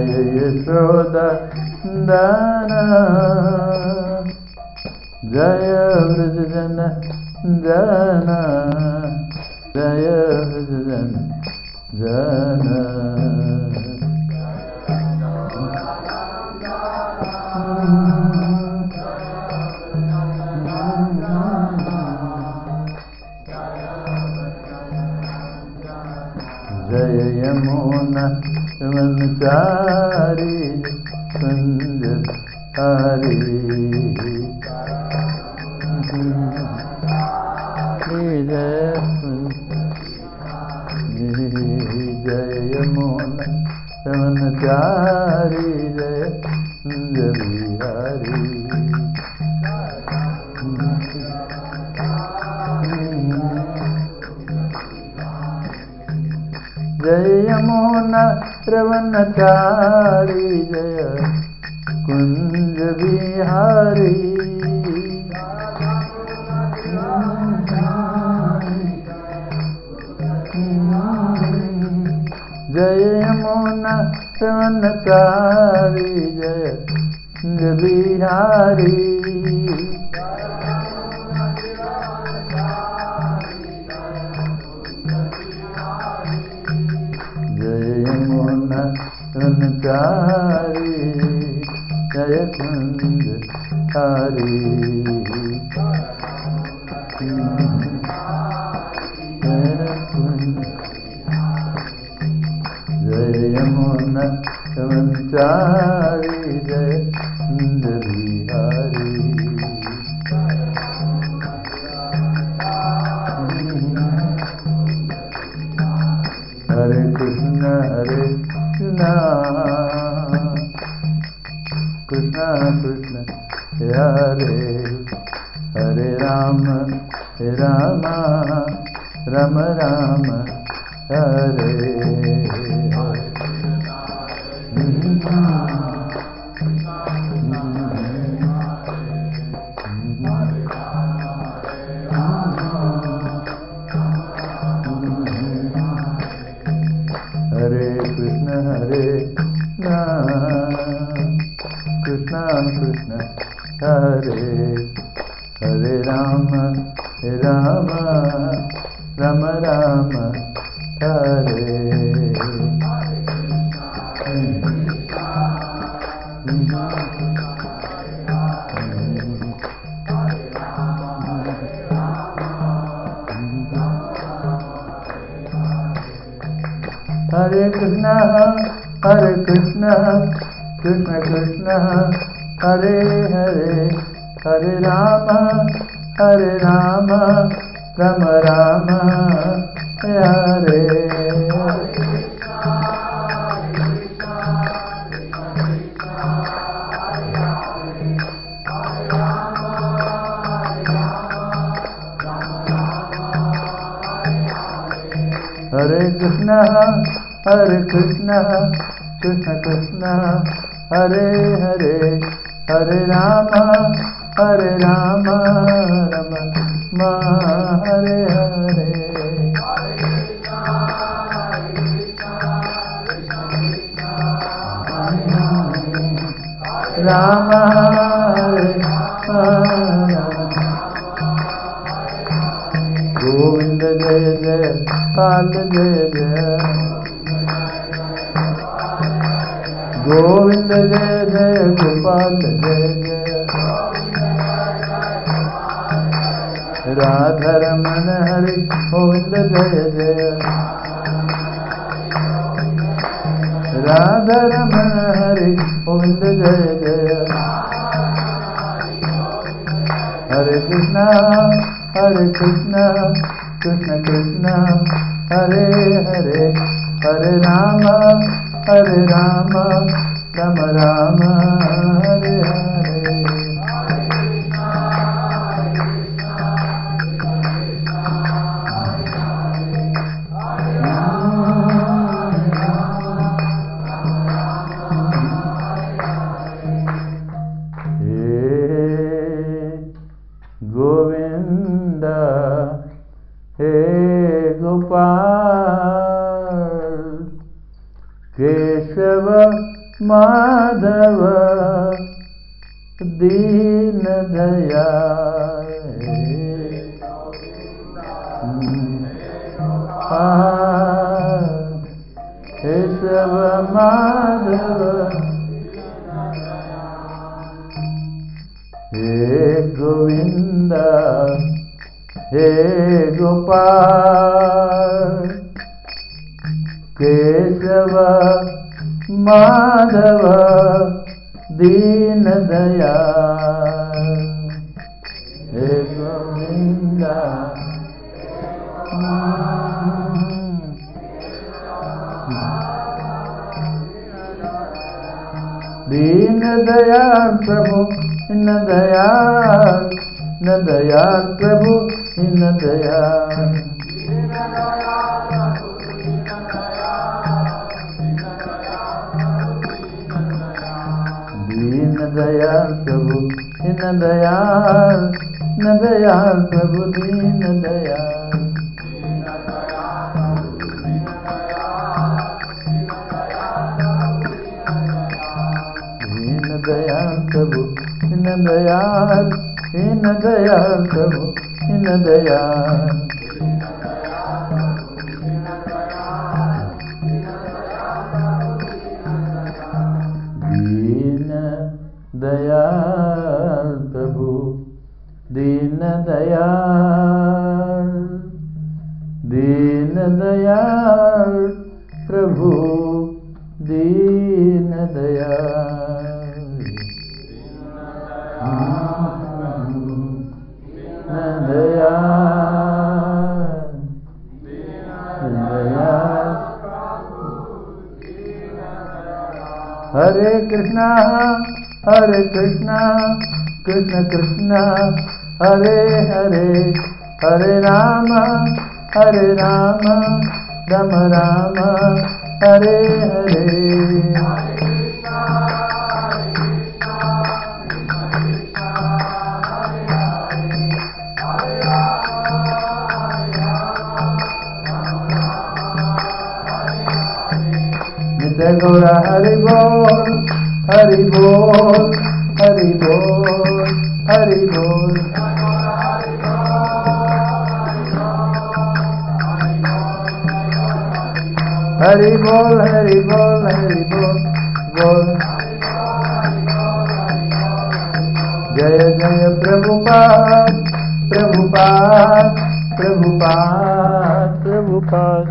जय यशोदा दाना, जय वृषजन जना, जय वृषजन जना। जय यमुना वनचारी कुंज हरी, जय यमुना वनचारी जय कुंज बिहारी। जय यमुना वनचारी जय कुंज बिहारी। जय यमुना वनचारी जय कुंज बिहारी। जय यमुना वनचारी जय कुंज हरी। जय यमुना वनचारी जय कुंज बिहारी। हरे कृष्ण कृष्ण कृष्ण हरे हरे राम राम राम हरे। हरे कृष्ण कृष्ण कृष्ण हरे हरे राम राम राम हरे। हरे कृष्ण कृष्ण कृष्ण हरे हरे हरे राम राम राम हरे। हरे कृष्ण कृष्ण कृष्ण हरे हरे हरे राम राम हरे हरे। राम हरे गोविंद जय जय काल जय जय गोविंद जय जय गोपाल जय जय राधा रमन हरि गोविंद जय जय राधा रमन हरि गोविंद जय जय। हरे कृष्ण कृष्ण कृष्ण हरे हरे हरे राम राम राम हरे हरे। गोविंद हे गोपाल केशव माधव दीन दयाल केशव माधव हे गोविंद हे गोपाल केशव माधव दीन दयाल हे गोविंद दीन दयाल प्रभु इन दयाल न दयाल प्रभु इन दयाल दीन दयाल प्रभु इन दयाल न दयाल प्रभु दीन दयाल दीन दयाल प्रभु इन दयाल प्रभु इन दयाल दीन दयाल प्रभु दीन दयाल दीन दयाल प्रभु दीन दयाल हरे कृष्णा कृष्ण कृष्ण हरे हरे हरे राम राम राम हरे हरे नित्य गौरा हरि बोल हरि बोल हरि बोल हरि बोल हरि बोल हरि बोल हरि बोल बोल जय जय प्रभुपाद प्रभुपाद प्रभुपाद प्रभुपाद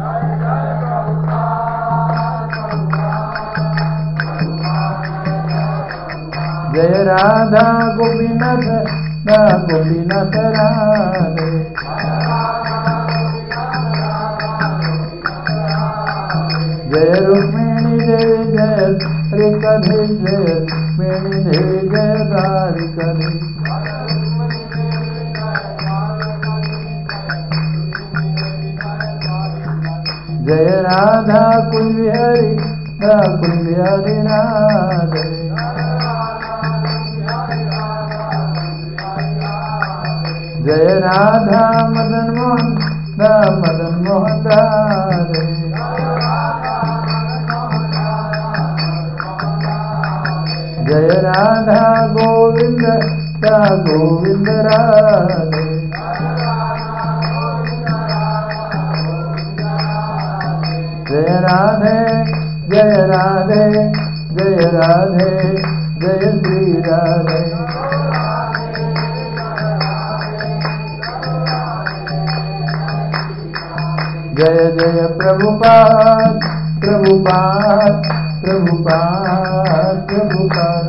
जय राधा गोपीनाथ गोपीनाथ राधे जय रुक्मिणी देवी जय रिकधि जय रुक्मिणी देवी जय द्वारिकधि जय राधा कुंज बिहारी राधे जय राधा मदन मोहन राधे जय राधा गोविंद गोविंद राधे जय राधे जय राधे जय राधे जय श्री राधे जय जय प्रभुपाद प्रभुपाद प्रभुपाद प्रभुपाद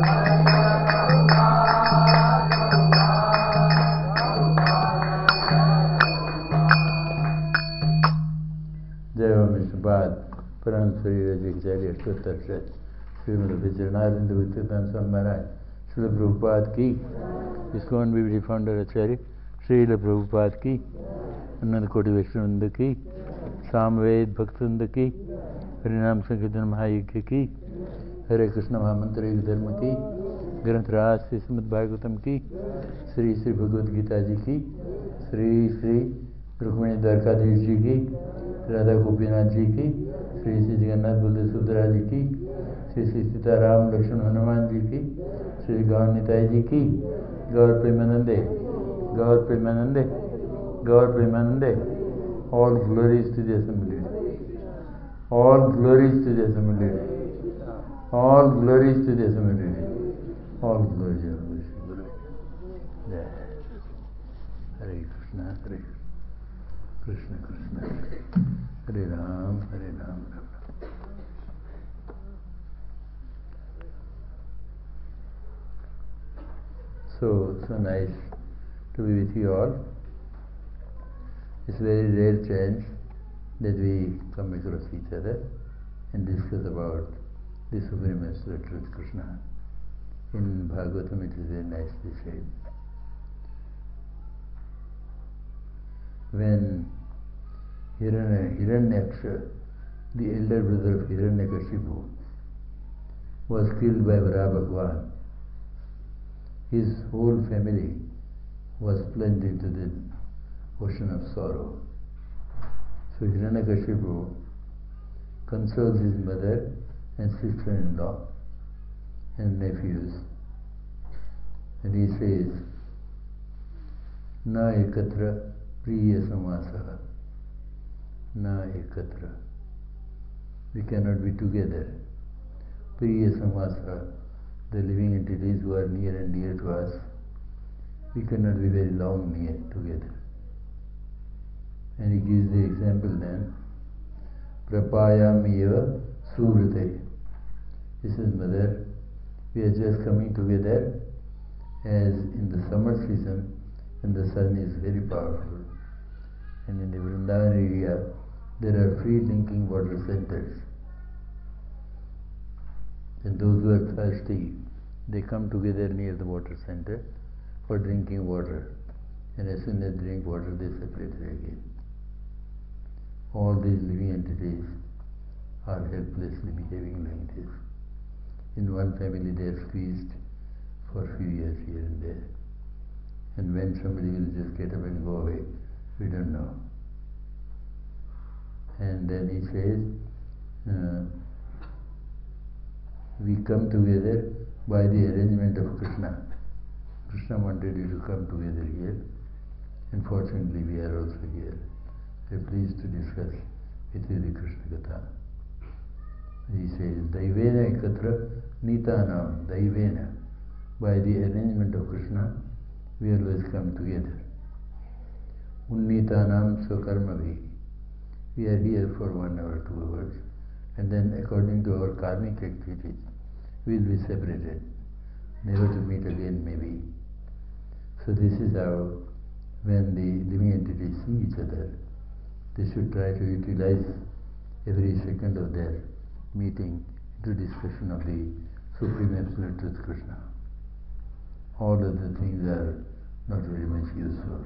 जय विष्णुपाद परम शरीर जगचार्य अष्टोत्तर श्रीमद विचरणारिंद वित्तान स्वामी महाराज श्रील प्रभुपाद की इस्कॉन बीबी फाउंडर आचार्य श्रील प्रभुपाद की अनंत कोटि वैष्णववृंद की सामवेद भक्तवृंद की हरिनाम संकीर्तन महायज्ञ की हरे कृष्ण महामंत्र एक धर्म की ग्रंथराज श्री श्रीमद् भागवतम की श्री श्री भगवद गीता जी की श्री श्री रुक्मिणी द्वारकाधीश जी की राधा गोपीनाथ जी की श्री श्री जगन्नाथ बलदेव सुभद्रा जी की श्री श्री सीताराम लक्ष्मण हनुमान जी की, श्री गौर निताई जी की, गौर प्रेमानंदे, गौर प्रेमानंदे, गौर प्रेमानंदे. All glories to the assembly. All glories to the assembly. All glories to the assembly. All glories to the assembly. Jai. Hare Krishna, Hare Krishna, Krishna, Hare Ram, Hare Ram, Ram Ram. So nice to be with you all. It's a very rare chance that we come across each other and discuss about the Supreme Absolute Truth Krishna. In Bhagavatam it is very nicely said. When Hiranyaksha, the elder brother of Hiranyakashipu, was killed by Vara Bhagwan, his whole family was plunged into the ocean of sorrow. So Hiranyakashipu consoles his mother and sister-in-law and nephews, and he says, Na ekatra priya samasaha, na ekatra. We cannot be together. Priya samasaha, the living entities who are near and dear to us, we cannot be very long near together. And he gives the example then, Prapayam eva suvrite. He says, Mother, we are just coming together as in the summer season when the sun is very powerful. And in the Vrindavan area, there are free drinking water centers. And those who are thirsty, they come together near the water center for drinking water. And as soon as they drink water, they separate again. All these living entities are helplessly behaving like this. In one family they are squeezed for a few years here and there. And when somebody will just get up and go away, we don't know. And then he says, we come together by the arrangement of Krishna. Krishna wanted you to come together here, and fortunately we are also here. We are pleased to discuss with you the Krishna Katha. He says, Daivena ekatra nitanam, Daivena. By the arrangement of Krishna, we always come together. Unnitanam swakarmabhi. We are here for 1 hour, 2 hours, and then according to our karmic activities, we will be separated, never to meet again maybe. So this is how, when the living entities see each other, they should try to utilize every second of their meeting into discussion of the Supreme Absolute Truth Krishna. All other things are not very much useful.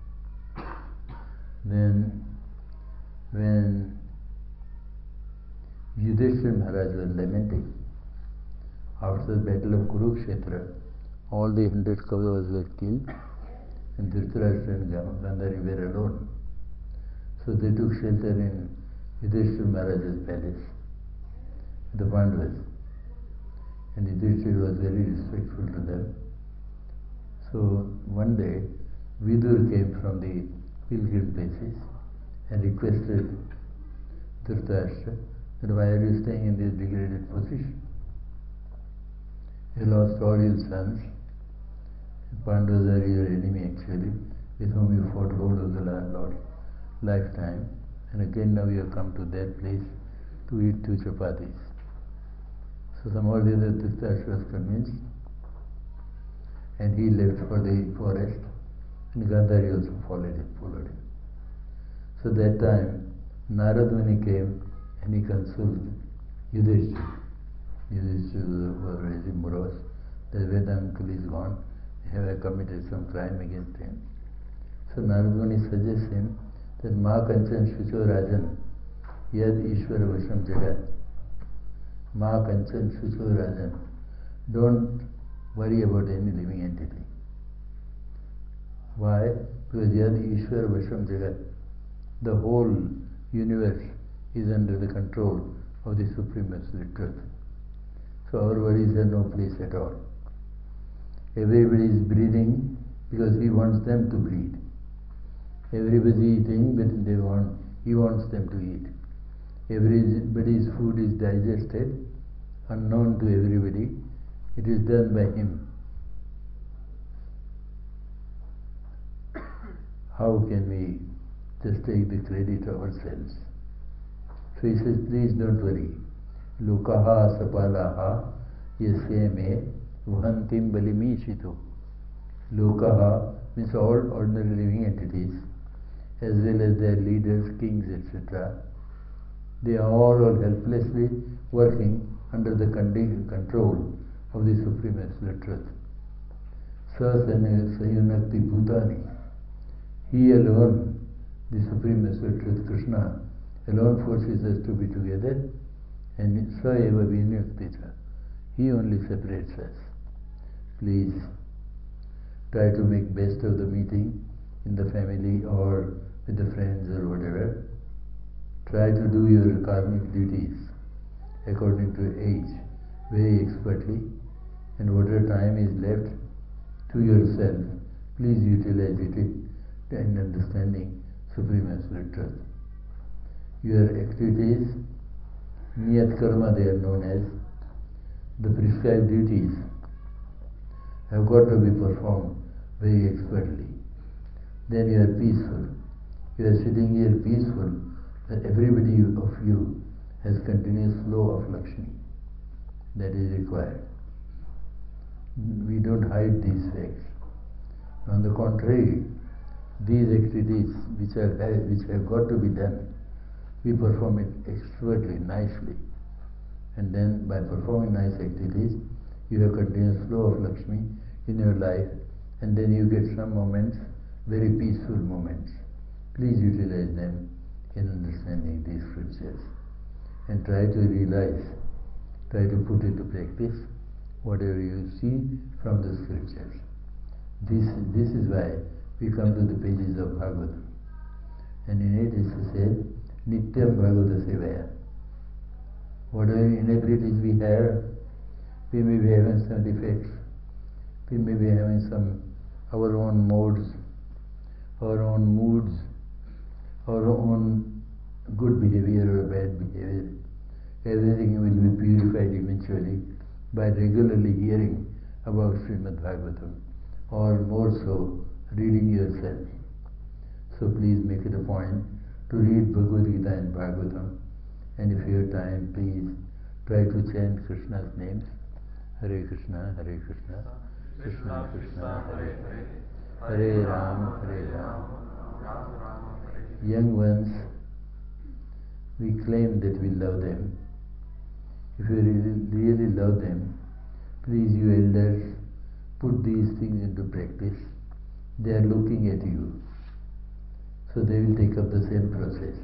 Then, when Yudhishthira Maharaj was lamenting, after the battle of Kurukshetra, all the 100 Kauravas were killed, and Dhritarashtra and Gandhari were alone. So they took shelter in Yudhishthira Maharaj's palace, the Pandavas. And Yudhishthira was very respectful to them. So one day, Vidur came from the pilgrim places and requested Dhritarashtra that why are you staying in this degraded position? You lost all your sons. Pandavas are your enemy actually, with whom you fought whole of the lifetime. And again now you have come to that place to eat 2 chapatis. So somehow the other Dhritarashtra was convinced, and he left for the forest, and Gandhari also followed him. So that time Narad Muni came and he consoled Yudhishthira. Yudhishthira was very morose that when the uncle is gone, have I committed some crime against him? So Narad Muni suggests him that Ma Kanchan Shucho Rajan Yad Ishvara Vasham Jagat. Ma Kanchan Shucho Rajan. Don't worry about any living entity. Why? Because Yad Ishvara Vasham Jagat. The whole universe is under the control of the Supreme Absolute Truth. So our worries have no place at all. Everybody is breathing because he wants them to breathe. Everybody is eating, but he wants them to eat. Everybody's food is digested, unknown to everybody. It is done by him. How can we just take the credit ourselves? So he says, please don't worry. Lokaha sapalaha yasya me vahantim balimishito. Lokaha means all ordinary living entities, as well as their leaders, kings, etc. They are all helplessly working under the control of the Supreme Absolute Truth. Sayunakti Bhutani. He alone, the Supreme Absolute Truth, Krishna, alone forces us to be together, and Sa eva vinyuktita. He only separates us. Please try to make best of the meeting in the family or with the friends or whatever. Try to do your karmic duties according to age very expertly, and whatever time is left to yourself, please utilize it in understanding Supreme Absolute Truth. Your activities, niyat karma they are known as, the prescribed duties, have got to be performed very expertly. Then you are peaceful. You are sitting here peaceful, that everybody of you has continuous flow of Lakshmi. That is required. We don't hide these facts. On the contrary, these activities which have got to be done, we perform it expertly, nicely. And then by performing nice activities, you have continuous flow of Lakshmi in your life, and then you get some moments, very peaceful moments. Please utilize them in understanding these scriptures and try to realize, try to put into practice whatever you see from the scriptures. This is why we come to the pages of Bhagavatam. And in it is said, Nityam Bhagavata Sevaya. Whatever inabilities we have, we may be having some defects, we may be having some our own modes, our own moods, our own good behavior or bad behavior. Everything will be purified eventually by regularly hearing about Srimad Bhagavatam, or more so, reading yourself. So please make it a point to read Bhagavad Gita and Bhagavatam, and if you have time, please try to chant Krishna's names. Hare Krishna, Hare Krishna, Krishna Krishna, Hare Hare, Hare Ram, Hare Ram. Young ones, we claim that we love them. If you really love them, please, you elders, put these things into practice. They are looking at you, so they will take up the same process.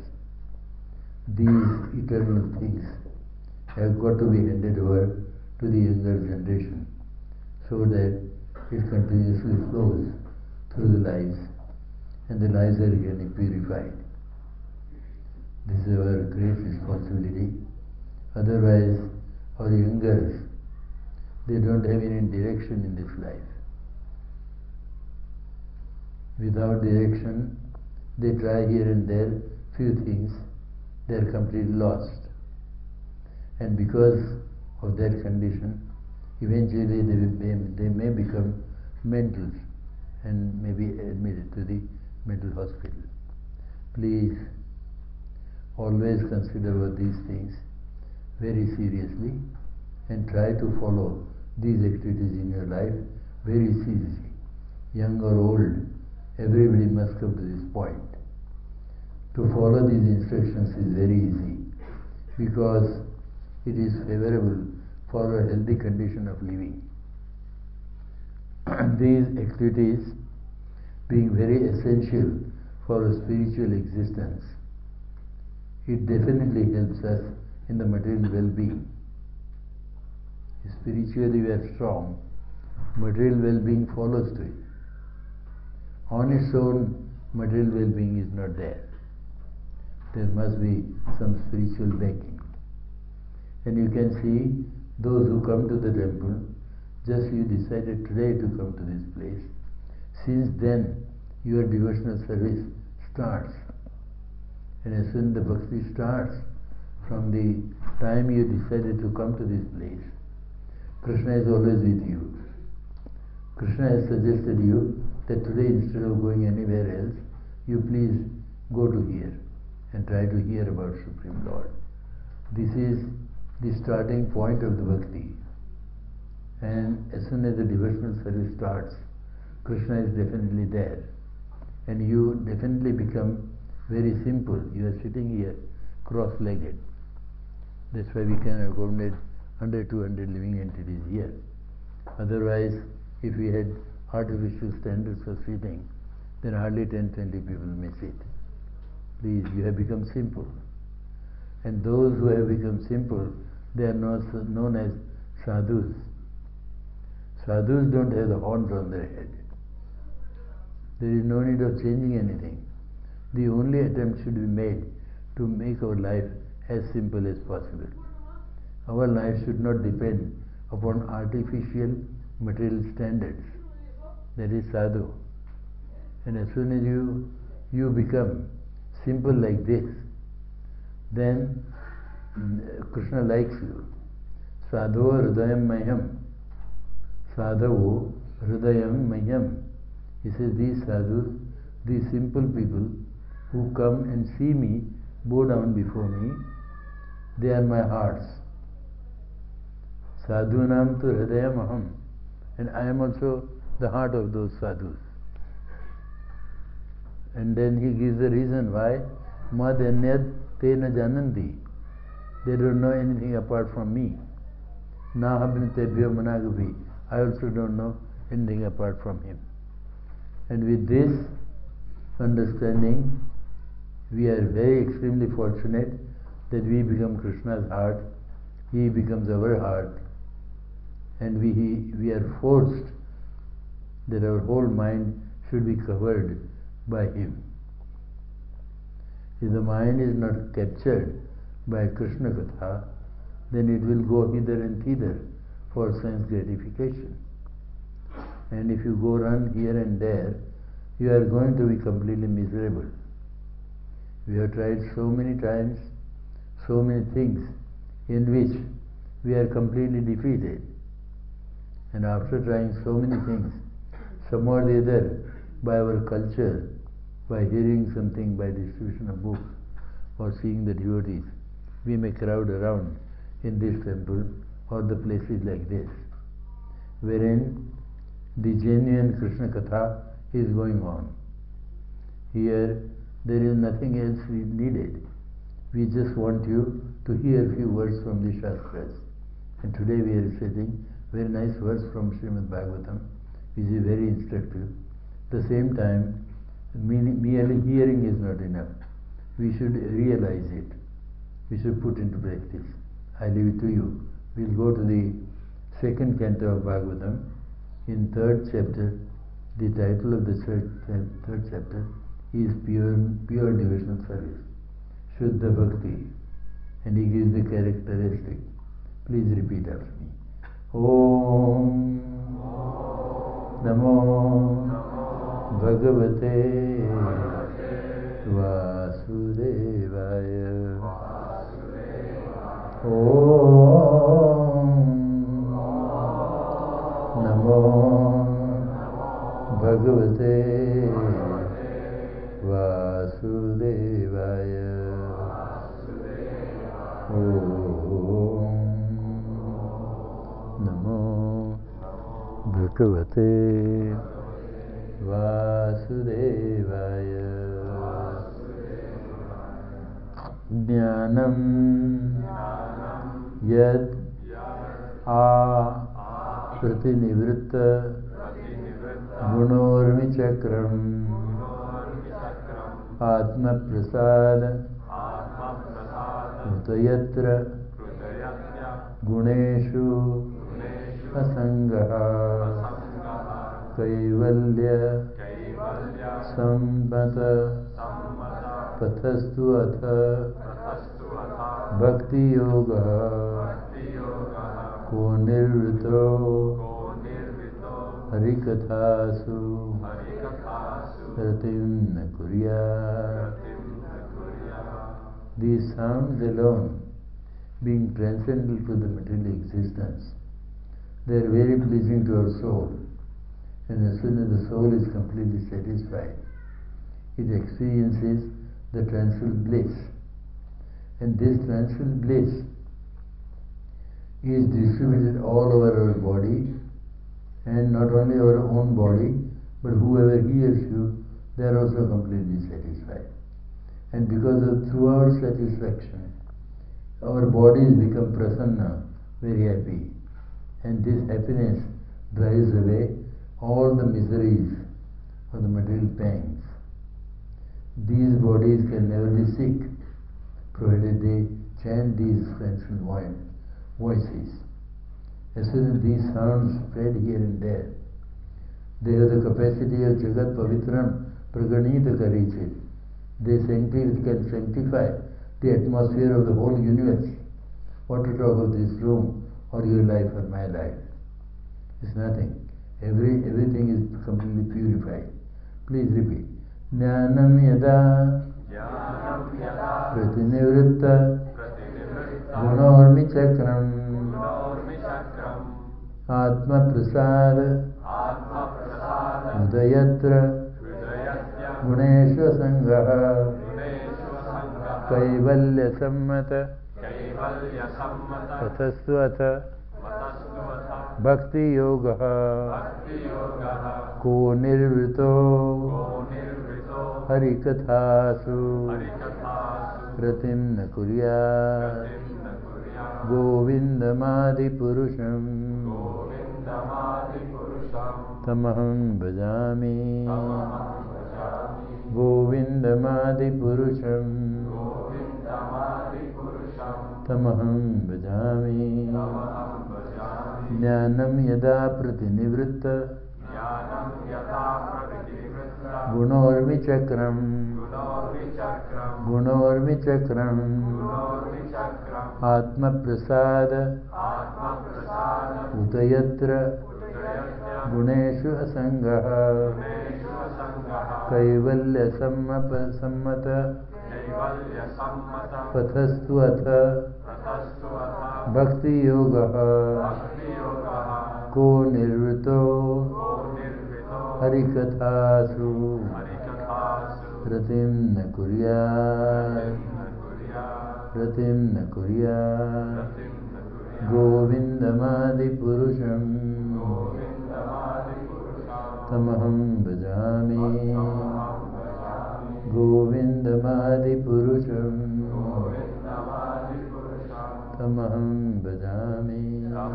These eternal things have got to be handed over to the younger generation, so that it continuously flows through the lives, and the lives are getting purified. This is our great responsibility. Otherwise, our youngers, they don't have any direction in this life. Without direction, they try here and there few things, they are completely lost. And because of that condition, eventually they may become mental and may be admitted to the mental hospital. Please always consider about these things very seriously and try to follow these activities in your life very seriously. Young or old, everybody must come to this point. To follow these instructions is very easy because it is favorable for a healthy condition of living. These activities being very essential for a spiritual existence, it definitely helps us in the material well-being. Spiritually we are strong, material well-being follows to it. On its own, material well-being is not there. There must be some spiritual backing. And you can see those who come to the temple, just you decided today to come to this place. Since then, your devotional service starts. And as soon as the bhakti starts, from the time you decided to come to this place, Krishna is always with you. Krishna has suggested you that today, instead of going anywhere else, you please go to here and try to hear about Supreme Lord. This is the starting point of the bhakti. And as soon as the devotional service starts, Krishna is definitely there. And you definitely become very simple. You are sitting here cross-legged. That's why we can accommodate 100, 200 living entities here. Otherwise, if we had artificial standards for sitting, then hardly 10, 20 people may sit. Please, you have become simple. And those who have become simple, they are known as sadhus. Sadhus don't have the horns on their head. There is no need of changing anything. The only attempt should be made to make our life as simple as possible. Our life should not depend upon artificial material standards. That is sadhu. And as soon as you become simple like this, then Krishna likes you. Sadho hridayam mayam. Sadhavo hridayam mayam. He says, these sadhus, these simple people who come and see me, bow down before me, they are my hearts. Sadhunam tu hridayam aham. And I am also the heart of those sadhus. And then he gives the reason why. Mad anyad te na jananti. They don't know anything apart from me. Na habnitebhyo managavi. I also don't know anything apart from him. And with this understanding, we are very extremely fortunate that we become Krishna's heart, he becomes our heart, and we are forced that our whole mind should be covered by him. If the mind is not captured by Krishna Katha, then it will go hither and thither for sense gratification. And if you go run here and there, you are going to be completely miserable. We have tried so many times, so many things in which we are completely defeated. And after trying so many things, some or the other, by our culture, by hearing something, by distribution of books, or seeing the devotees, we may crowd around in this temple or the places like this, wherein the genuine Krishna Katha is going on. Here, there is nothing else needed. We just want you to hear a few words from the Shastras. And today we are reciting very nice verse from Srimad Bhagavatam, which is very instructive. At the same time, merely hearing is not enough. We should realize it. We should put into practice. I leave it to you. We'll go to the second canto of Bhagavatam. In third chapter, the title of the third chapter is pure devotional service, Shuddha Bhakti, and he gives the characteristic. Please repeat after me. Om Namo Bhagavate Vasudevaya. Om Namo Bhagavate Vasudevaya. Om Namo Bhagavate Vasudevaya. Jnanam Yad Pratinivritta Gunormichakram Atma Prasad Utayatra Guneshu Asangaha Kaivalya Sampata Pathastu Atha Bhakti Yoga को निर्वृतो हरिकथासु रतिं न कुर्यात्. These sounds alone, being transcendental to the material existence, they are very pleasing to our soul. And as soon as the soul is completely satisfied, it experiences the transcendental bliss. And this transcendental bliss is distributed all over our body, and not only our own body, but whoever hears you, they are also completely satisfied. And because of throughout satisfaction, our bodies become prasanna, very happy. And this happiness drives away all the miseries of the material pangs. These bodies can never be sick, provided they chant these transcendental voices. As soon as these sounds spread here and there, they have the capacity of Jagat Pavitram Praganita Karichit. They can sanctify the atmosphere of the whole universe. What to talk of this room, or your life, or my life? It's nothing. Everything is completely purified. Please repeat. Jnanam yada pratinivritta gunormi chakram atma prasad udayatra gunesha sangha kaivalya sammata tatasvata bhakti yoga ko nirvrito harikathasu pratim na kuryat govindamadi purusham tamaham bhajami govindamadi purusham tamaham bhajami. Jnanam yada pratinivritta gunormi chakram atma prasada udayatra guneshu asangha kaivalya sammata pathastu atha bhakti yoga ko nirvrito harikathasu ratim na kuryat govindamadi purusham tamaham bhajami govindamadi purusham tamaham bhajami.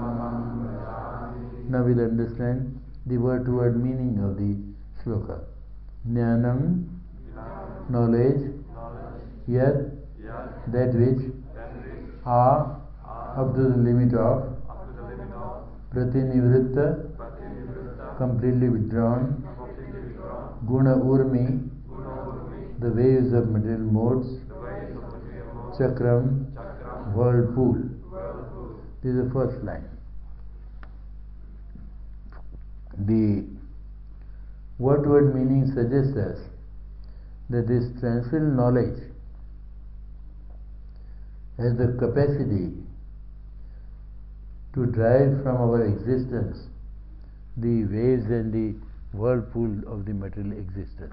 Now we'll understand the word-to-word meaning of the shloka. Jnanam, knowledge, yat, that which, up to the limit of, pratinivritta, completely withdrawn, guna urmi, the waves of material modes, chakram, whirlpool. This is the first line. The word-to-word meaning suggests us that this transcendental knowledge has the capacity to drive from our existence the waves and the whirlpool of the material existence.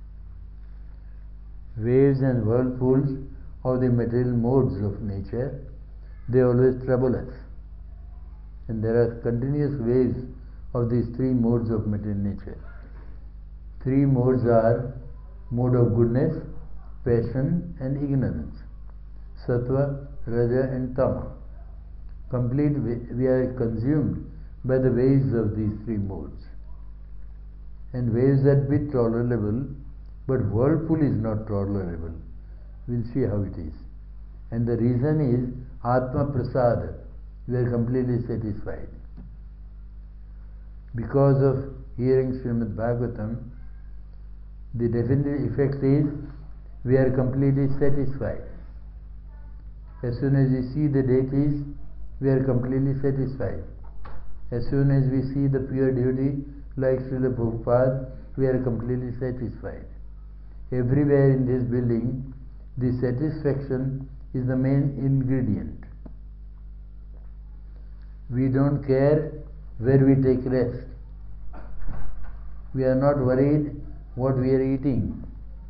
Waves and whirlpools of the material modes of nature, they always trouble us. And there are continuous waves of these three modes of material nature. Three modes are mode of goodness, passion and ignorance. Sattva, Raja and Tama. We are consumed by the waves of these three modes. And waves are bit tolerable, but whirlpool is not tolerable. We'll see how it is. And the reason is Atma Prasada. We are completely satisfied. Because of hearing Srimad Bhagavatam, the definite effect is we are completely satisfied. As soon as we see the deities, we are completely satisfied. As soon as we see the pure devotee like Srila Prabhupada, we are completely satisfied. Everywhere in this building, the satisfaction is the main ingredient. We don't care where we take rest. We are not worried what we are eating.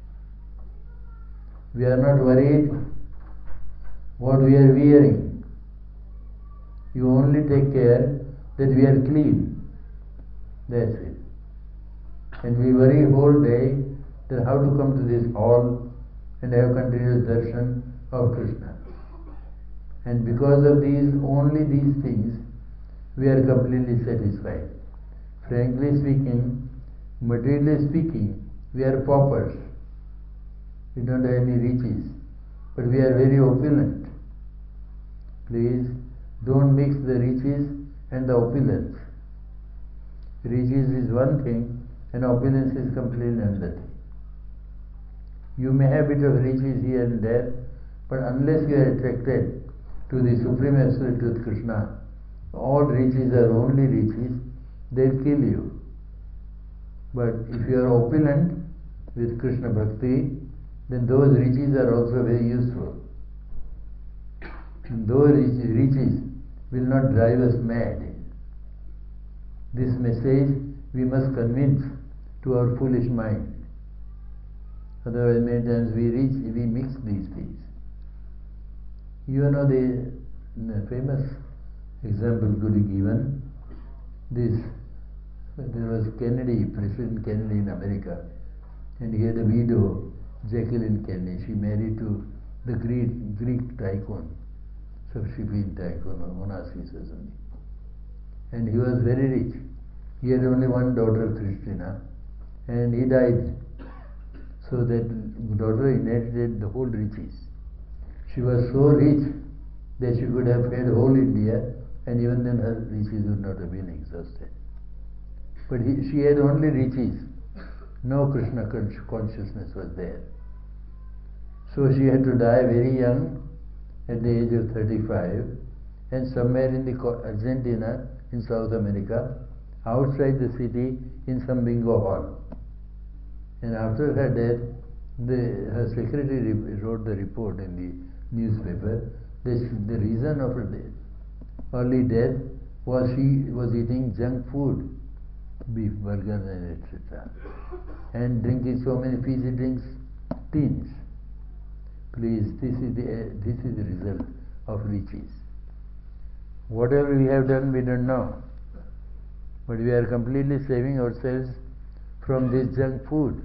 We are not worried what we are wearing. You only take care that we are clean. That's it. And we worry whole day that how to come to this hall and have continuous darshan of Krishna. And because of only these things, we are completely satisfied. Frankly speaking, materially speaking, we are paupers. We don't have any riches, but we are very opulent. Please don't mix the riches and the opulence. Riches is one thing and opulence is completely another thing. You may have a bit of riches here and there, but unless you are attracted to the Supreme Absolute Truth Krishna, all riches are only riches, they'll kill you. But if you are opulent with Krishna Bhakti, then those riches are also very useful. And those riches will not drive us mad. This message we must convince to our foolish mind. Otherwise many times we mix these things. You know the famous example could be given. There was Kennedy, President Kennedy in America, and he had a widow, Jacqueline Kennedy. She married to the Greek tycoon, subsequent tycoon or Onassis or something. And he was very rich. He had only one daughter, Christina, and he died. So that daughter inherited the whole riches. She was so rich that she could have fed whole India, and even then her riches would not have been exhausted. But she had only riches. No Krishna consciousness was there. So she had to die very young, at the age of 35, and somewhere in the Argentina, in South America, outside the city, in some bingo hall. And after her death, her secretary wrote the report in the newspaper that the reason of her early death was she was eating junk food, beef, burgers, and etc., and drinking so many fizzy drinks, teens. Please, this is the result of riches. Whatever we have done, we don't know, but we are completely saving ourselves from this junk food.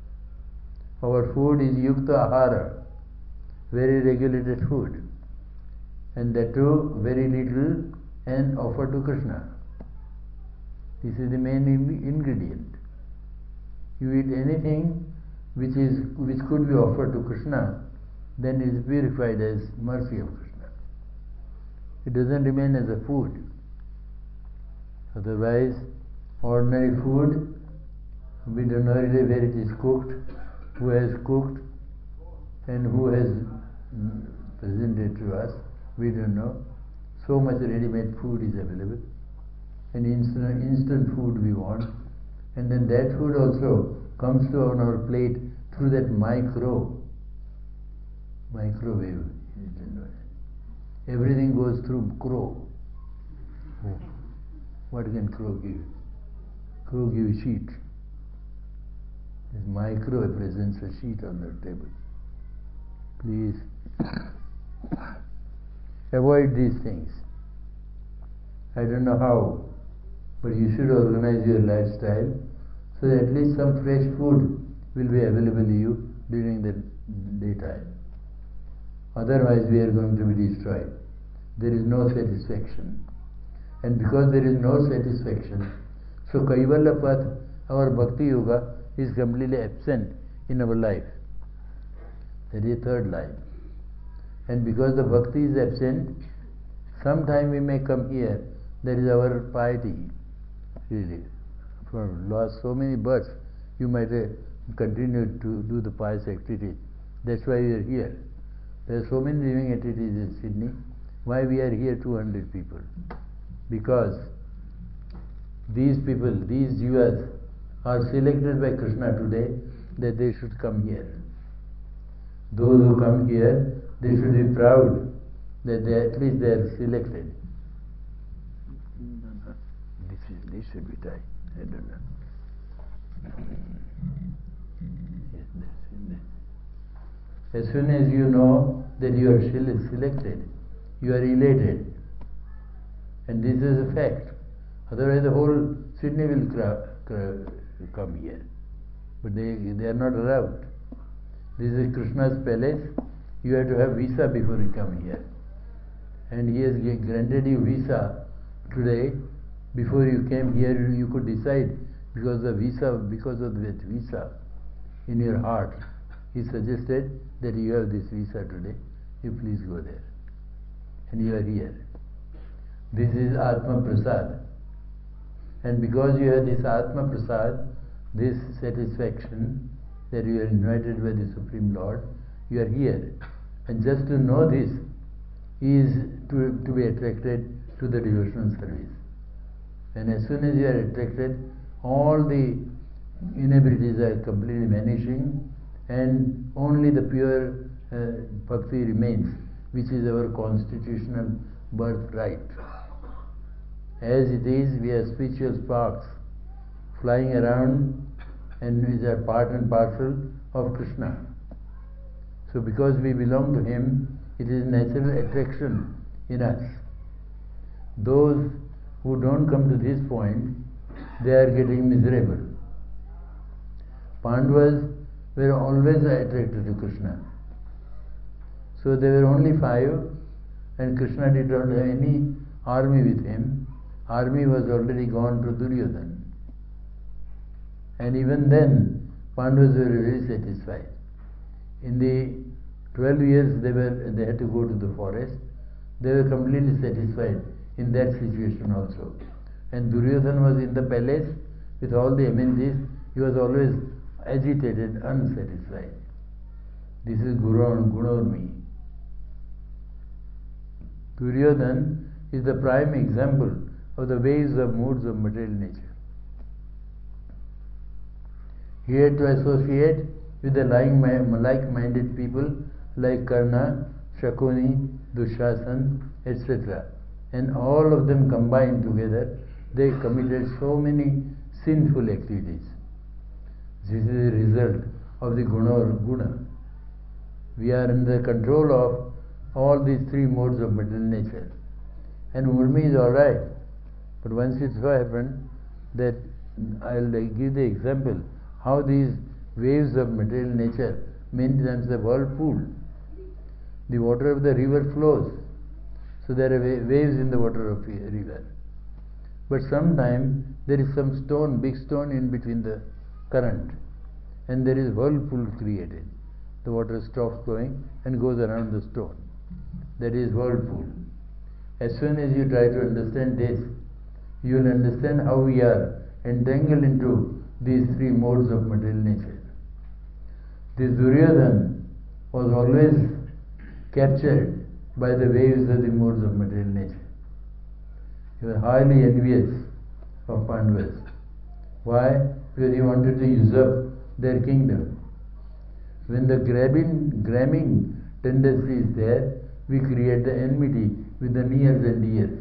Our food is yukta ahara, very regulated food, and that too very little and offered to Krishna. This is the main ingredient. You eat anything which could be offered to Krishna, then it is purified as mercy of Krishna. It doesn't remain as a food. Otherwise, ordinary food, we don't know really where it is cooked, who has cooked, and who has presented to us, we don't know. So much ready-made food is available, and instant food we want, and then that food also comes to on our plate through that microwave. Everything goes through crow. What can crow give? Crow gives sheet. This micro represents a sheet on the table. Please avoid these things. I don't know how, but you should organize your lifestyle so that at least some fresh food will be available to you during the daytime. Otherwise we are going to be destroyed. There is no satisfaction. And because there is no satisfaction, so Kaivalya Path, our Bhakti Yoga, is completely absent in our life. That is the third line. And because the Bhakti is absent, sometime we may come here. That is our piety. Really. For last so many births, you might continue to do the pious activities. That's why we are here. There are so many living entities in Sydney. Why we are here 200 people? Because these people, these jivas, are selected by Krishna today that they should come here. Those who come here, they should be proud that at least they are selected. This should be tight. I don't know. Yes, that's in there. As soon as you know that you are selected, you are elated. And this is a fact. Otherwise the whole Sydney will come here. But they are not allowed. This is Krishna's palace. You have to have visa before you come here. And he has granted you visa today. Before you came here, you could decide because of that visa in your heart. He suggested that you have this visa today. You please go there. And you are here. This is Atma Prasad. And because you have this Atma Prasad, this satisfaction that you are invited by the Supreme Lord, you are here. And just to know this is to be attracted to the devotional service. And as soon as you are attracted, all the inabilities are completely vanishing, and only the pure bhakti remains, which is our constitutional birthright. As it is, we are spiritual sparks flying around, and which are part and parcel of Krishna. So because we belong to Him, it is natural attraction in us. Those who don't come to this point, they are getting miserable. Pandavas were always attracted to Krishna. So there were only 5, and Krishna did not have any army with him. Army was already gone to Duryodhana. And even then, Pandavas were very satisfied. In the 12 years they had to go to the forest, they were completely satisfied in that situation also. And Duryodhana was in the palace with all the amenities. He was always agitated, unsatisfied. This is Gunaurmi. Duryodhana is the prime example of the ways of moods of material nature. He had to associate with the like-minded people like Karna, Shakuni, Dushasan, etc. And all of them combined together, they committed so many sinful activities. This is the result of the guna. We are under the control of all these 3 modes of material nature. And Urmi is alright. But once it so happened that I'll give the example how these waves of material nature, many times the whirlpool, the water of the river flows. So there are waves in the water of the river. But sometimes there is some stone, big stone in between the current, and there is whirlpool created. The water stops flowing and goes around the stone. That is whirlpool. As soon as you try to understand this, you will understand how we are entangled into these 3 modes of material nature. This Duryodhana was always captured by the waves of the modes of material nature. He was highly envious of Pandavas. Why? Because he wanted to usurp their kingdom. When the grabbing tendency is there, we create the enmity with the nears and dears.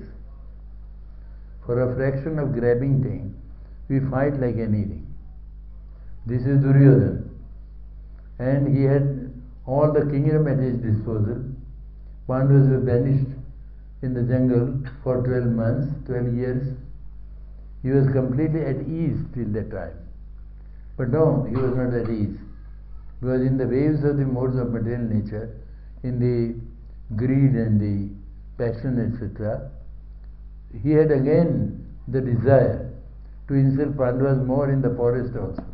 For a fraction of grabbing thing, we fight like anything. This is Duryodhana. And he had all the kingdom at his disposal. Pandavas were banished in the jungle for 12 months, 12 years. He was completely at ease till that time. But no, he was not at ease. Because in the waves of the modes of material nature, in the greed and the passion, etc., he had again the desire to insult Pandavas more in the forest also.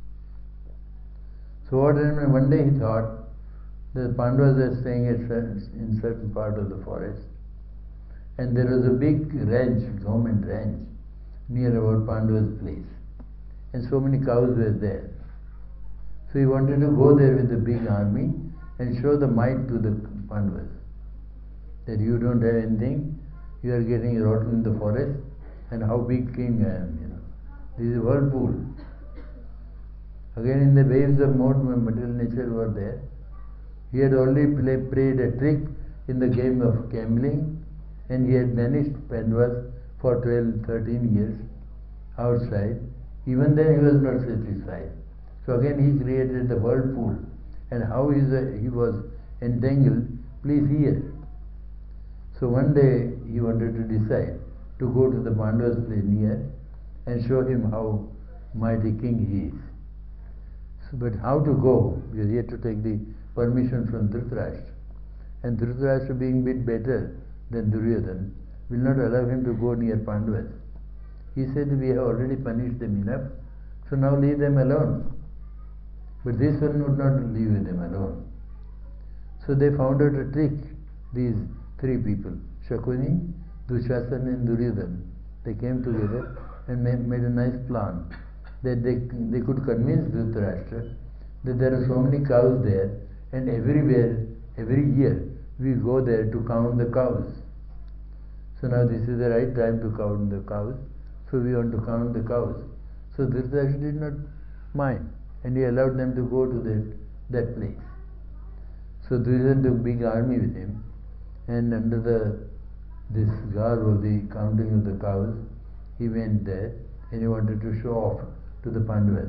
So what happened? One day he thought the Pandavas were staying in certain part of the forest, and there was a big ranch, government ranch, near about Pandavas' place, and so many cows were there. So he wanted to go there with the big army and show the might to the Pandavas. that you don't have anything, you are getting rotten in the forest, and how big king I am, This is a whirlpool. Again, in the waves of material nature were there. He had already played a trick in the game of gambling, and he had banished Pandavas for 12, 13 years outside. Even then he was not satisfied. So again he created the whirlpool. And how he was entangled, please hear. So one day he wanted to decide to go to the Pandavas' place near and show him how mighty king he is. So, but how to go? Because he had to take the permission from Dhritarashtra. And Dhritarashtra, being a bit better than Duryodhana, will not allow him to go near Pandavas. He said, we have already punished them enough, so now leave them alone. But this one would not leave them alone. So they found out a trick, these three people, Shakuni, Dushasana and Duryodhana. They came together and made a nice plan that they could convince Dhritarashtra that there are so many cows there, and everywhere, every year, we go there to count the cows. So now this is the right time to count the cows, so we want to count the cows. So Dhritarashtra did not mind, and he allowed them to go to that place. So Duryodhana took big army with him, and under this garb of the counting of the cows, he went there, and he wanted to show off to the Pandavas.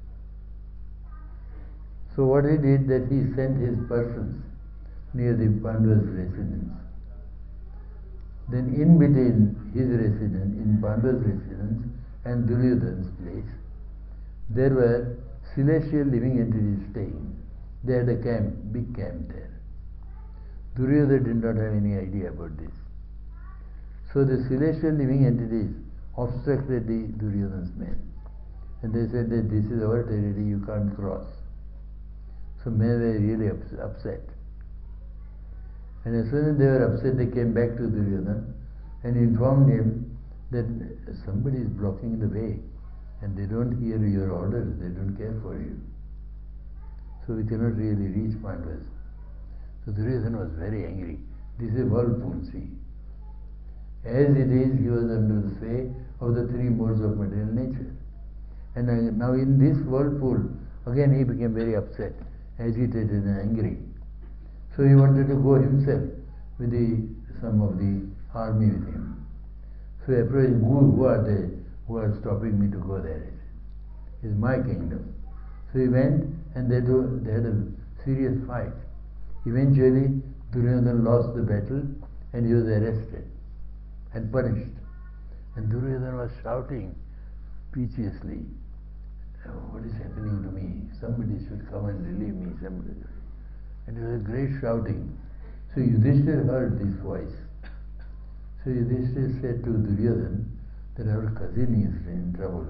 So what he did, that he sent his persons near the Pandavas' residence. Then in between his residence, in Pandavas' residence and Duryodhana's place, there were celestial living entities staying. They had a camp, big camp there. Duryodhana did not have any idea about this. So the celestial living entities obstructed the Duryodhana's men. And they said that this is our territory, you can't cross. So men were really upset. And as soon as they were upset, they came back to Duryodhana and informed him that somebody is blocking the way and they don't hear your orders, they don't care for you. So we cannot really reach Pandavas. So Duryodhana was very angry. This is whirlpool, see. As it is, he was under the sway of the three modes of material nature. And now in this whirlpool, again he became very upset, agitated and angry. So he wanted to go himself with some of the army with him. So he approached, who are they who are stopping me to go there? It's my kingdom. So he went and they had a serious fight. Eventually Duryodhana lost the battle and he was arrested and punished. And Duryodhana was shouting piteously, what is happening to me? Somebody should come and relieve me. Somebody. And there was a great shouting. So Yudhishthira heard this voice. So Yudhishthira said to Duryodhana that our cousin is in trouble.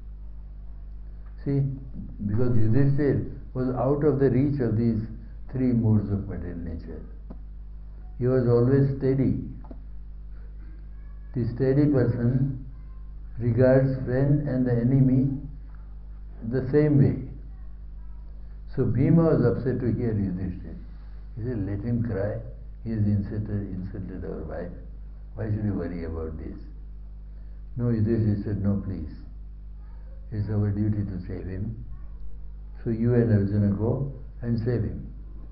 See, because Yudhishthira was out of the reach of these three modes of material nature. He was always steady. The steady person regards friend and the enemy the same way. So Bhima was upset to hear Yudhishthira. He said, let him cry. He has insulted our wife. Why should you worry about this? No, Yudhishthira said, no, please. It's our duty to save him. So you and Arjuna go and save him.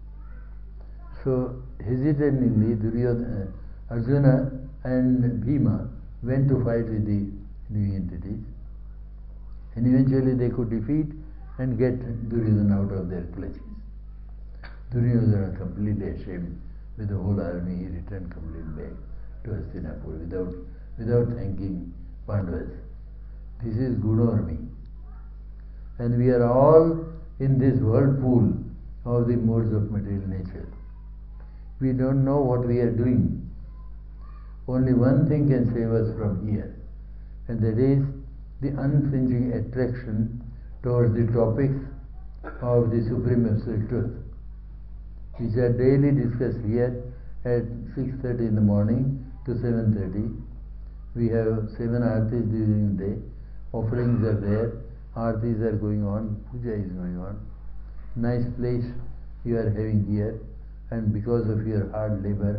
So hesitatingly, Arjuna and Bhima went to fight with the living entities. And eventually they could defeat and get Duryodhana out of their clutches. Duryodhana, completely ashamed with the whole army, he returned completely back to Hastinapur without thanking Pandavas. This is Gunarmi. And we are all in this whirlpool of the modes of material nature. We don't know what we are doing. Only one thing can save us from here, and that is the unflinching attraction towards the topics of the Supreme Absolute Truth, which are daily discussed here at 6:30 in the morning to 7:30. We have 7 artis during the day. Offerings are there, artis are going on, puja is going on. Nice place you are having here, and because of your hard labor,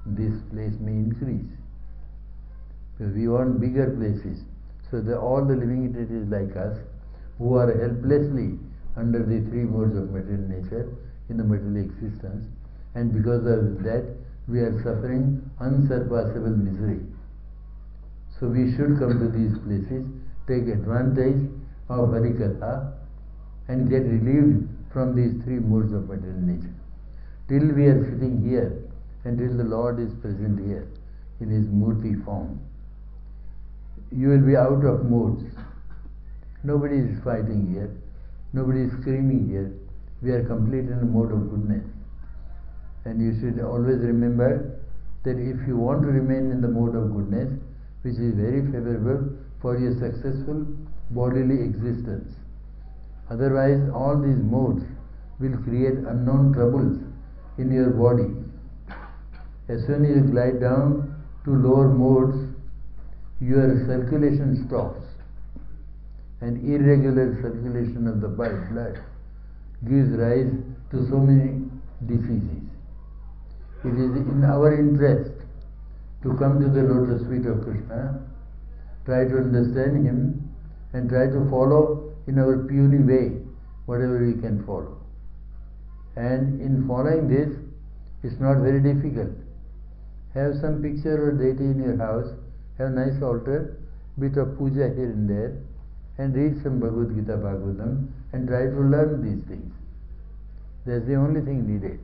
this place may increase. Because we want bigger places. So all the living entities like us, who are helplessly under the three modes of material nature in the material existence, and because of that we are suffering unsurpassable misery. So we should come to these places, take advantage of Harikatha and get relieved from these three modes of material nature. Till we are sitting here and till the Lord is present here in His Murti form, you will be out of modes. Nobody is fighting here, nobody is screaming here. We are complete in a mode of goodness. And you should always remember that if you want to remain in the mode of goodness, which is very favorable for your successful bodily existence, otherwise all these modes will create unknown troubles in your body. As soon as you glide down to lower modes, your circulation stops, and irregular circulation of the blood gives rise to so many diseases. It is in our interest to come to the lotus feet of Krishna, try to understand Him, and try to follow in our puny way whatever we can follow. And in following this, it's not very difficult. Have some picture or deity in your house, have a nice altar, bit of puja here and there, and read some Bhagavad Gita, Bhagavatam, and try to learn these things. That's the only thing needed.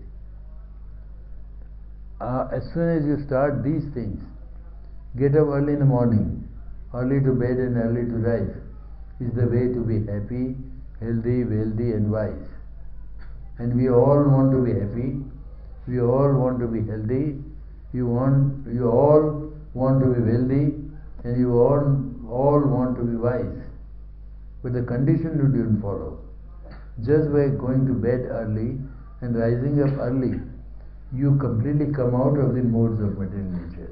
As soon as you start these things, get up early in the morning, early to bed and early to rise, is the way to be happy, healthy, wealthy and wise. And we all want to be happy, we all want to be healthy, you all want to be wealthy, and you all want to be wise. But the condition you didn't follow. Just by going to bed early and rising up early, you completely come out of the modes of material nature.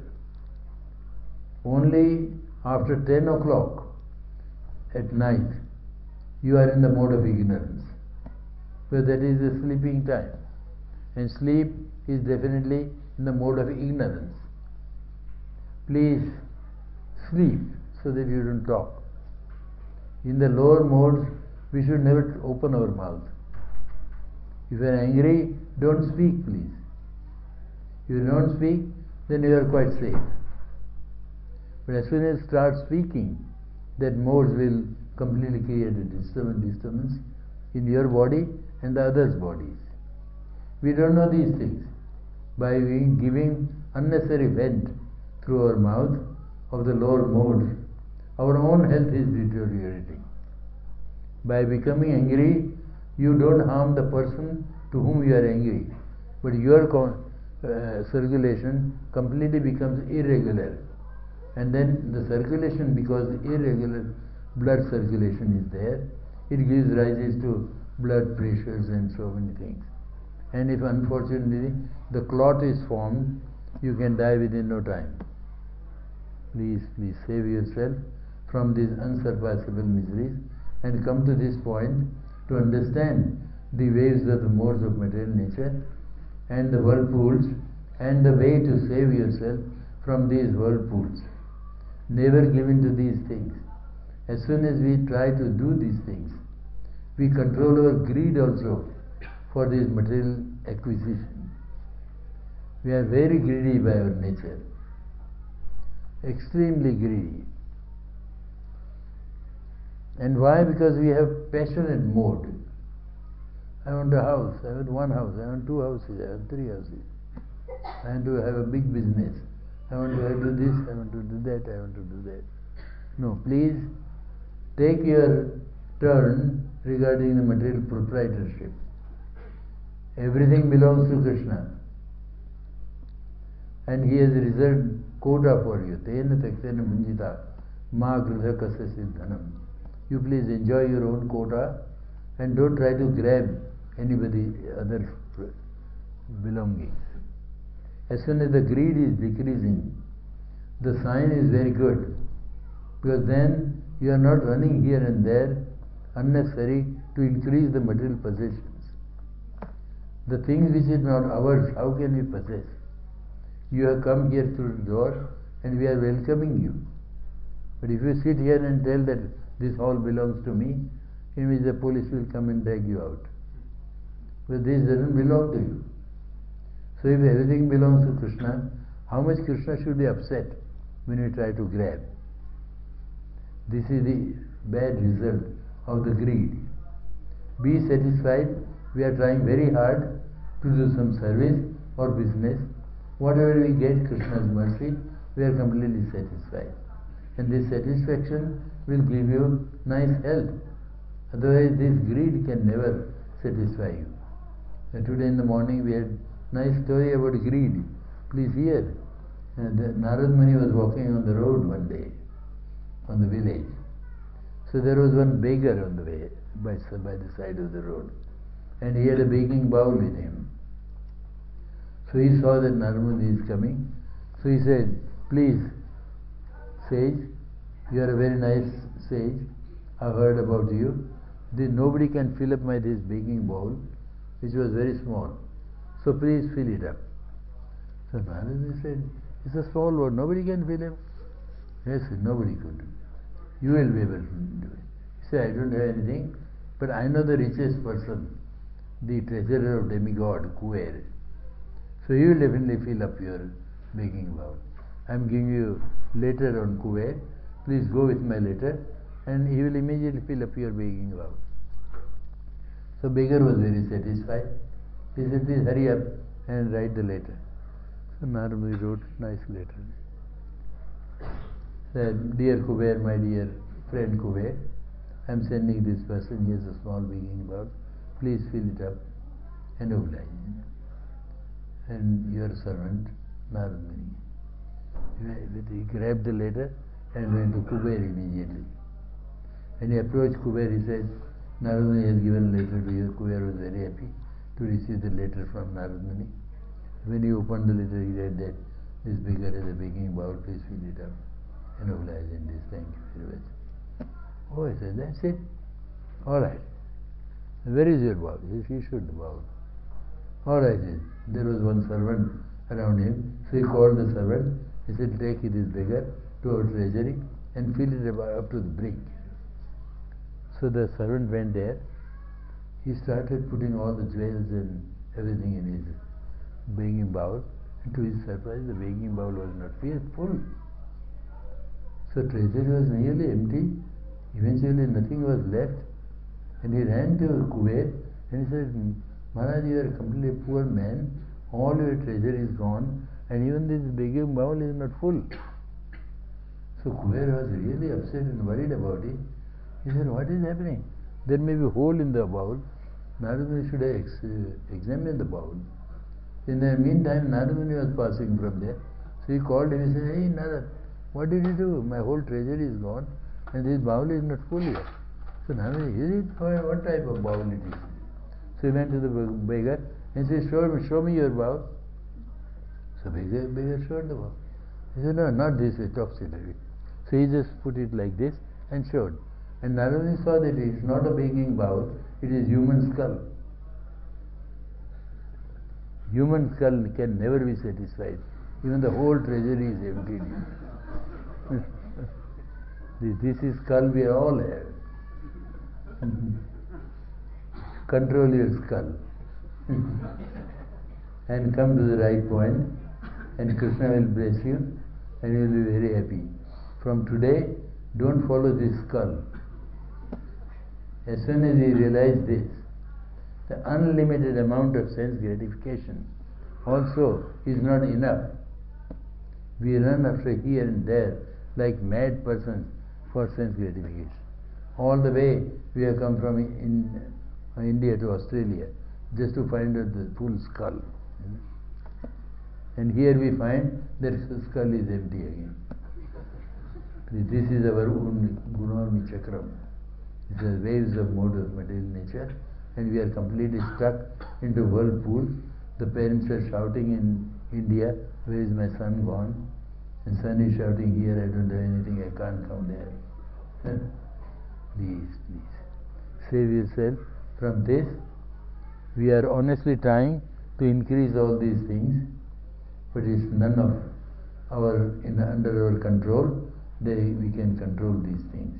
Only after 10 o'clock at night, you are in the mode of ignorance. Because that is the sleeping time. And sleep is definitely in the mode of ignorance. Please sleep so that you don't talk. In the lower modes, we should never open our mouth. If you are angry, don't speak, please. If you don't speak, then you are quite safe. But as soon as you start speaking, that modes will completely create a disturbance in your body and the others' bodies. We don't know these things. By giving unnecessary vent through our mouth of the lower modes, our own health is deteriorating. By becoming angry, you don't harm the person to whom you are angry, but your circulation completely becomes irregular. And then the circulation, because irregular blood circulation is there, it gives rise to blood pressures and so many things. And if unfortunately the clot is formed, you can die within no time. Please save yourself from these unsurpassable miseries and come to this point to understand the waves of the modes of material nature and the whirlpools and the way to save yourself from these whirlpools. Never give in to these things. As soon as we try to do these things, we control our greed also for this material acquisition. We are very greedy by our nature, extremely greedy. And why? Because we have passionate mode. I want a house, I want one house, I want two houses, I want three houses. I want to have a big business. I want to do this, I want to do that, I want to do that. No, please take your turn regarding the material proprietorship. Everything belongs to Krishna. And He has reserved quota for you. Tena taksena bhunjita ma krudha kasya siddhanam. You please enjoy your own quota and don't try to grab anybody other's belongings. As soon as the greed is decreasing, the sign is very good, because then you are not running here and there unnecessary to increase the material possessions. The things which is not ours, how can we possess? You have come here through the door and we are welcoming you. But if you sit here and tell that this hall belongs to me, in which the police will come and drag you out. But this doesn't belong to you. So if everything belongs to Krishna, how much Krishna should be upset when you try to grab? This is the bad result of the greed. Be satisfied. We are trying very hard to do some service or business. Whatever we get, Krishna's mercy, we are completely satisfied. And this satisfaction will give you nice health. Otherwise, this greed can never satisfy you. And today in the morning we had nice story about greed. Please hear. Narad Muni was walking on the road one day, on the village. So there was one beggar on the way, by the side of the road. And he had a begging bowl with him. So he saw that Narad Muni is coming. So he said, please, sage, you are a very nice sage. I've heard about you. Nobody can fill up this begging bowl, which was very small. So please fill it up. So Narad Muni said, it's a small one, nobody can fill it. Yes, nobody could. You will be able to do it. He said, I don't have anything, but I know the richest person, the treasurer of demigod, Kuber. So he will definitely fill up your begging bowl. I am giving you letter on Kuber. Please go with my letter, and he will immediately fill up your begging bowl. So beggar was very satisfied. He said, please hurry up and write the letter. So Narad Muni wrote a nice letter. Said, dear Kuber, my dear friend Kuber, I am sending this person, he has a small begging bowl. Please fill it up and oblige. And your servant, Narad Muni. He grabbed the letter and went to Kuber immediately. When he approached Kuber, he said, Narad Muni has given a letter to you. Kuber was very happy to receive the letter from Narad Muni. When he opened the letter, he read that this beggar has a begging bowl, please fill it up and oblige in this. Thank you very much. Oh, he said, that's it. All right. Where is your bowl? He showed the bowl. All right. There was one servant around him, so he called the servant. He said, take this beggar to our treasury and fill it up to the brink. So the servant went there. He started putting all the jewels and everything in his begging bowl. And to his surprise, the begging bowl was not full. So treasury was nearly empty. Eventually nothing was left. And he ran to Kuber and he said, Maharaj, you are a completely poor man. All your treasure is gone. And even this begging bowl is not full. So Kuber was really upset and worried about it. He said, what is happening? There may be a hole in the bowl. Narad Muni should have examined the bowl. In the meantime, Narad Muni was passing from there. So he called him and said, hey Narad, what did you do? My whole treasury is gone and this bowl is not full yet. So Narad Muni, is it? What type of bowl it is? So he went to the beggar and said, show me your bowl. So beggar showed the bowl. He said, no, not this way, topsy-turvy. So he just put it like this and showed. And Narad Muni saw that it is not a begging bowl, it is human skull. Human skull can never be satisfied. Even the whole treasury is empty. This is skull we all have. Control your skull. And come to the right point, and Krishna will bless you and you will be very happy. From today, don't follow this skull. As soon as you realize this, the unlimited amount of sense gratification also is not enough. We run after here and there like mad persons for sense gratification. All the way we have come from India to Australia just to find out the full skull. And here we find that the skull is empty again. This is our own Gunarmi Chakram. It is waves of mode of material nature, and we are completely stuck into whirlpool. The parents are shouting in India, where is my son gone? And son is shouting here, I don't have anything, I can't come there. Please, save yourself from this. We are honestly trying to increase all these things, but it's none of under our control. We can control these things.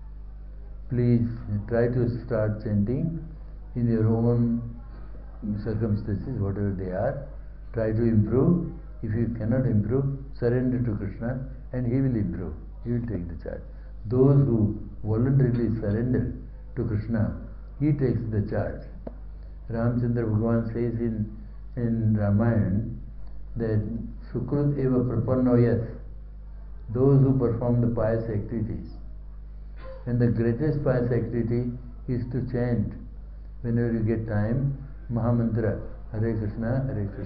Please try to start chanting in your own circumstances, whatever they are. Try to improve. If you cannot improve, surrender to Krishna and he will improve. He will take the charge. Those who voluntarily surrender to Krishna, he takes the charge. Ramchandra Bhagavan says in Ramayana that Sukrut eva prapannoyas, those who perform the pious activities. And the greatest pious activity is to chant, whenever you get time, Mahamantra, Hare Krishna,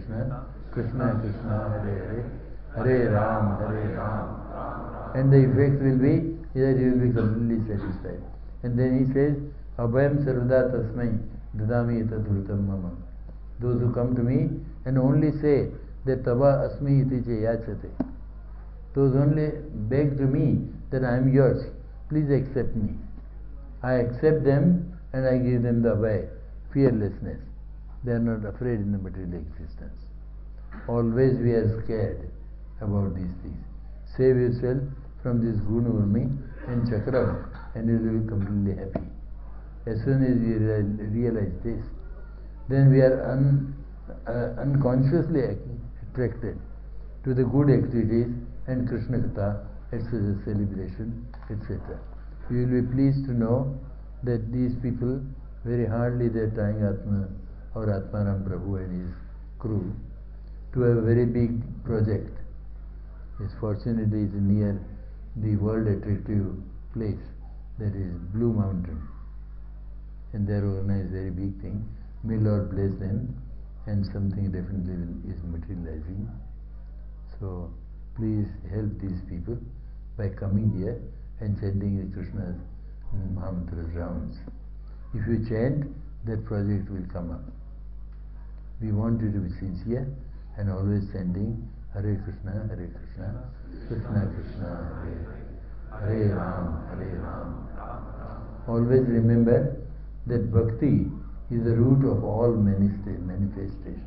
Krishna Krishna, Hare Hare, Hare Ram. And the effect will be that you will be completely satisfied. And then he says, Abhayam sarvada tasmai dadami etadhrutam mama. Those who come to me and only say that Tava asmi iti che yachate. Those only beg to me that I am yours. Please accept me. I accept them and I give them the abhay, fearlessness. They are not afraid in the material existence. Always we are scared about these things. Save yourself from this guna urmi and chakram and you will be completely happy. As soon as we realize this, then we are unconsciously attracted to the good activities and Krishna Katha, etc., celebration, etc. You will be pleased to know that these people, very hardly they are trying Atma or Atmaram Prabhu and his crew to have a very big project. Yes, fortunately it is near the world attractive place, that is Blue Mountain. And they are organized very big thing. May Lord bless them and something definitely is materializing. So please help these people by coming here and chanting the Krishna's Mahamantras rounds. If you chant, that project will come up. We want you to be sincere and always chanting Hare Krishna, Krishna Krishna, Hare Hare, Hare Ram. Always remember that bhakti is the root of all manifestations.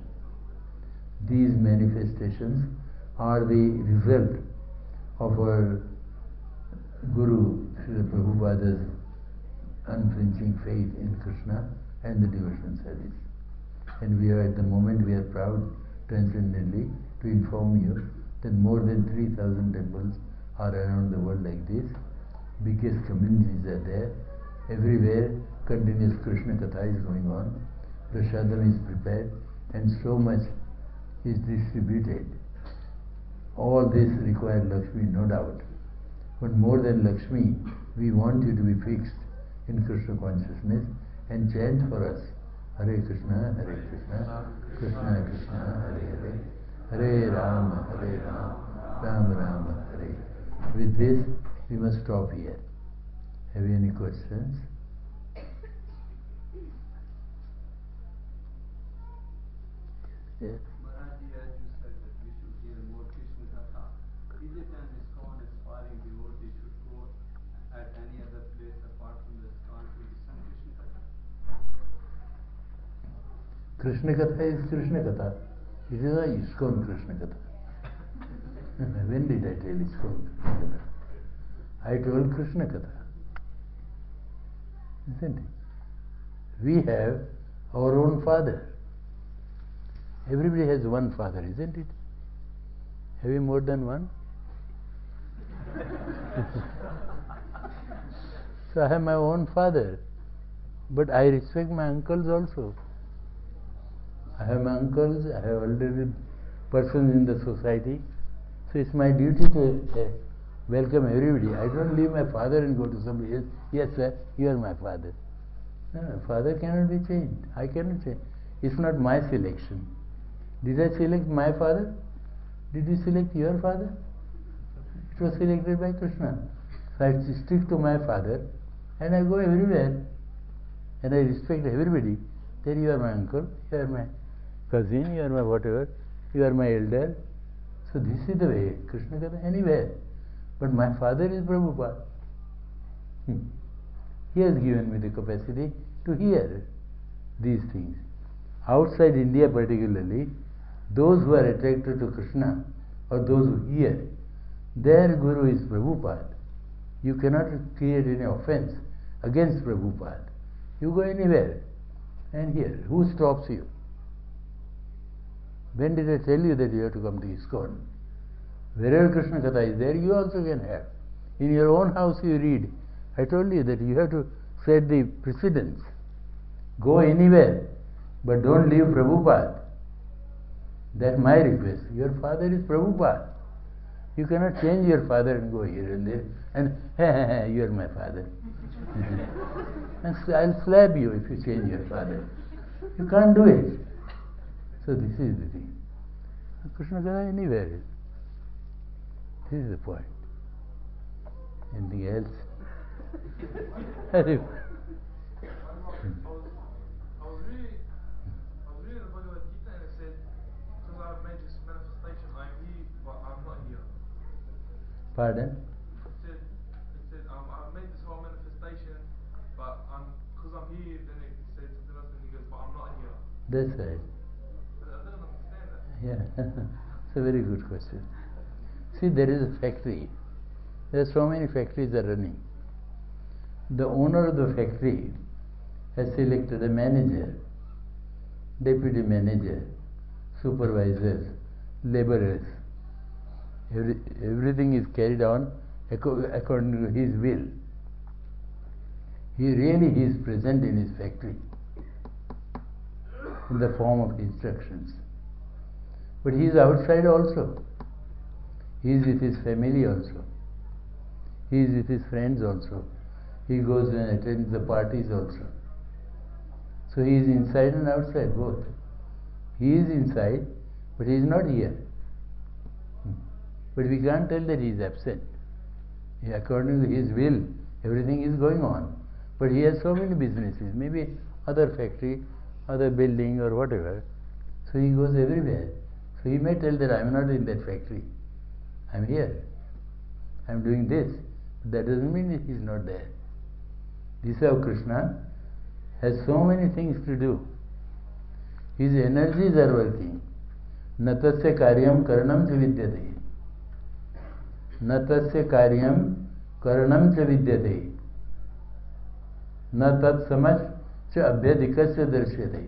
These manifestations are the result of our Guru Srila Prabhupada's unflinching faith in Krishna and the devotion service. And we are at the moment we are proud transcendently to inform you that more than 3,000 temples are around the world like this. Biggest communities are there. Everywhere continuous Krishna Katha is going on. Prasadam is prepared and so much is distributed. All this requires Lakshmi, no doubt. But more than Lakshmi, we want you to be fixed in Krishna consciousness and chant for us Hare Krishna, Krishna Krishna, Hare Hare, Hare Rama, Rama Rama, Hare. With this, we must stop here. Have you any questions? Yes. Maharaj, as you said that we should hear more Krishna Katha, is it an ISKCON aspiring devotee should go at any other place apart from the ISKCON to listen Krishna Katha? Krishna Katha is Krishna Katha. It is a ISKCON Krishna Katha. When did I tell ISKCON Krishna Katha? I told Krishna Katha. Isn't it? We have our own father. Everybody has one father, isn't it? Have you more than one? So I have my own father, but I respect my uncles also. I have my uncles, I have elderly persons in the society, so it's my duty to welcome everybody. I don't leave my father and go to somebody else. Yes, sir, you are my father. No, father cannot be changed. I cannot change. It's not my selection. Did I select my father? Did you select your father? It was selected by Krishna. So I stick to my father and I go everywhere. And I respect everybody. Then you are my uncle, you are my cousin, you are my whatever, you are my elder. So this is the way, Krishna Katha anywhere. But my father is Prabhupada. He has given me the capacity to hear these things. Outside India particularly, Those who are attracted to Krishna or those who hear, their Guru is Prabhupada. You cannot create any offense against Prabhupada. You go anywhere and hear. Who stops you? When did I tell you that you have to come to ISKCON? Wherever Krishna Katha is there, you also can have. In your own house you read. I told you that you have to set the precedence. Go anywhere, but don't leave Prabhupada. That's my request. Your father is Prabhupada. You cannot change your father and go here and there and you are my father. And I'll slap you if you change your father. You can't do it. So this is the thing. Krishna Katha anywhere. This is the point. Anything else? I was reading the Bhagavad Gita and it said, because I've made this manifestation, I'm here, but I'm not here. Pardon? It said, I've made this whole manifestation, but because I'm here, then it said something else, and he goes, but I'm not here. That's right. I don't understand that. Yeah, it's a very good question. See, there is a factory. There are so many factories are running. The owner of the factory has selected a manager, deputy manager, supervisors, laborers. Everything is carried on according to his will. He is present in his factory in the form of instructions. But he is outside also. He is with his family also. He is with his friends also. He goes and attends the parties also. So he is inside and outside both. He is inside, but he is not here. But we can't tell that he is absent. According to his will, everything is going on. But he has so many businesses, maybe other factory, other building or whatever. So he goes everywhere. So he may tell that I am not in that factory. I am here. I am doing this. But that doesn't mean that he is not there. This is how Krishna has so many things to do. His energies are working. Natasya karyam karanam cha vidyate. Natasya karyam karanam cha vidyate. Na tat samaj cha abhyadikasya darshyate.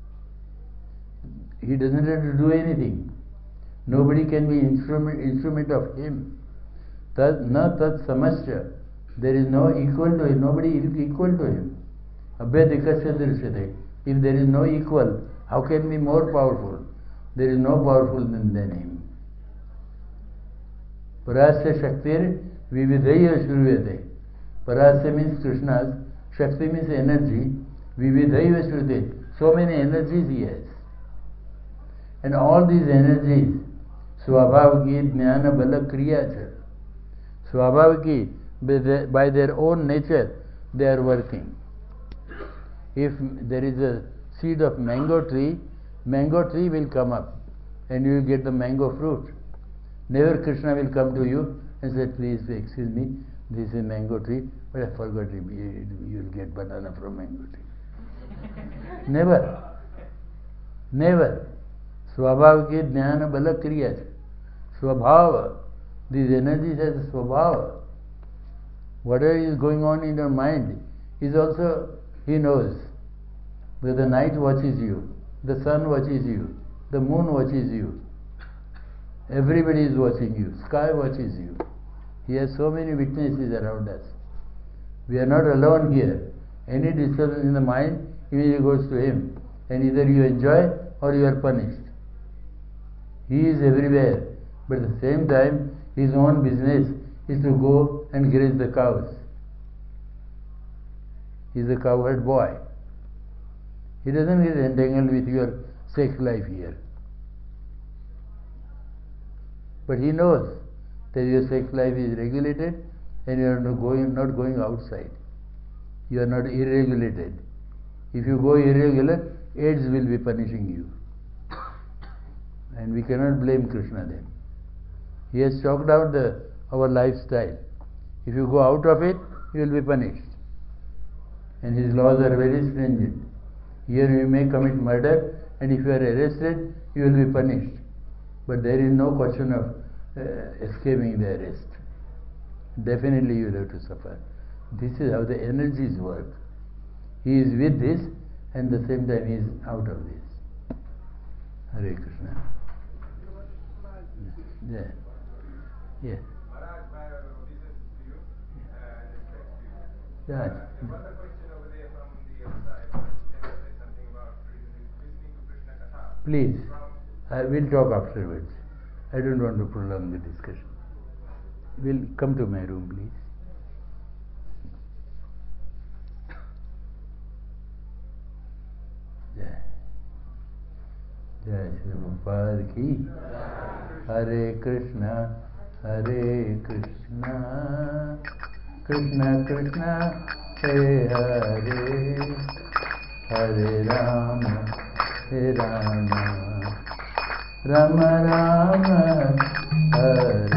He doesn't have to do anything. Nobody can be instrument of him. Na tat samasya. There is no equal to him. Nobody is equal to him. Abhyadikasya darshyate. If there is no equal, how can be more powerful? There is no powerful than him. Parasya Shaktir Vividhaya Shruyate. Parasya means Krishna's, Shakti means energy, Vividhaya Shruyate. So many energies he has. And all these energies, Swabhavaki, Jnana, Bala, Kriya cha. Swabhavaki, by their own nature, they are working. If there is a seed of mango tree will come up and you will get the mango fruit. Never Krishna will come to you and say, please excuse me, this is mango tree, but I forgot you will get banana from mango tree. Never. Never. Swabhavaki jnana bala kriya. Swabhava. These energies has a swabhava. Whatever is going on in your mind is also, he knows. But the night watches you, the sun watches you, the moon watches you. Everybody is watching you, sky watches you. He has so many witnesses around us. We are not alone here. Any disturbance in the mind immediately goes to him. And either you enjoy or you are punished. He is everywhere. But at the same time, his own business is to go and graze the cows. He is a cowherd boy. He doesn't get entangled with your sex life here. But he knows that your sex life is regulated and you are not going outside. You are not irregulated. If you go irregular, AIDS will be punishing you. And we cannot blame Krishna then. He has chalked out our lifestyle. If you go out of it, you will be punished. And his laws are very stringent. Here you may commit murder, and if you are arrested, you will be punished. But there is no question of escaping the arrest. Definitely you will have to suffer. This is how the energies work. He is with this, and at the same time he is out of this. Hare Krishna. Yeah. Yeah. Maharaj, my obeisance to you and respect to you. Yeah. There was a question over there from the other side. Can you say something about listening to Krishna Katha? Please, I will talk afterwards. I don't want to prolong the discussion. Will come to my room, please. Jai. Jai Shri Prabhupada ki. Hare Krishna, Hare Krishna, Krishna Krishna, Hare Hare, Hare Rama, Hare Rama, Rama Rama, Hare.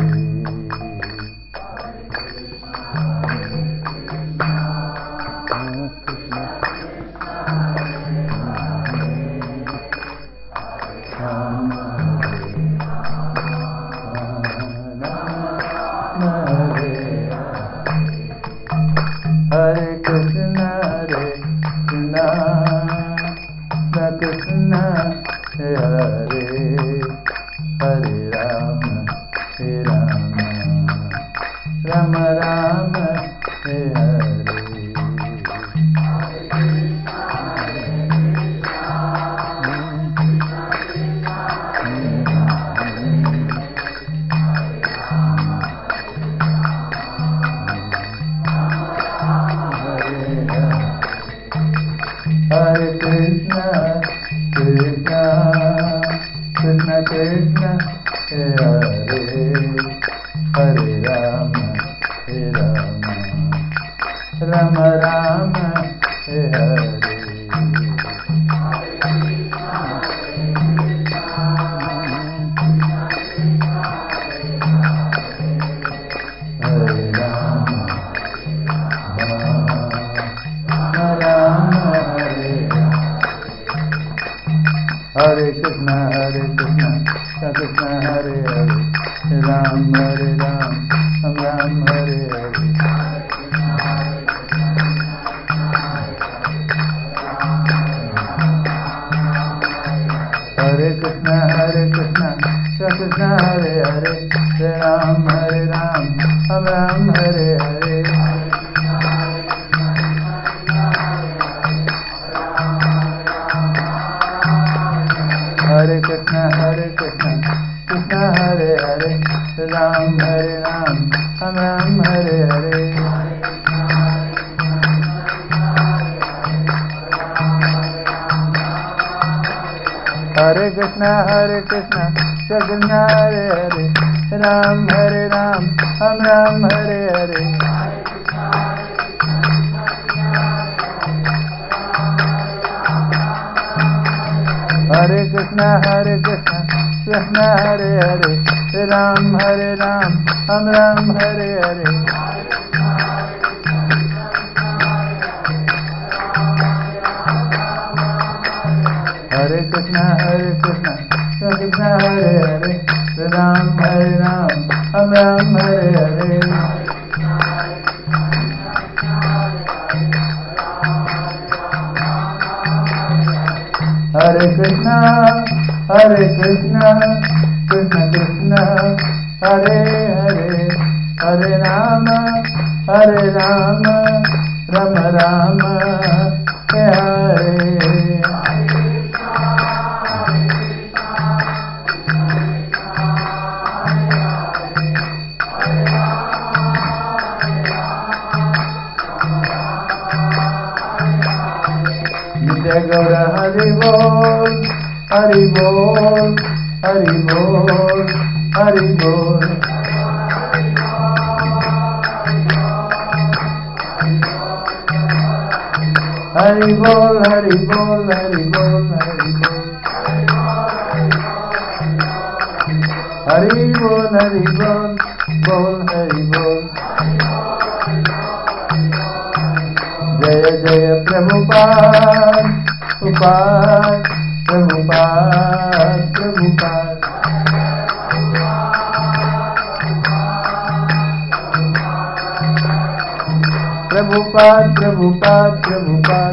Prabhupada, Prabhupada, Prabhupada. Prabhupada, Prabhupada, Prabhupada,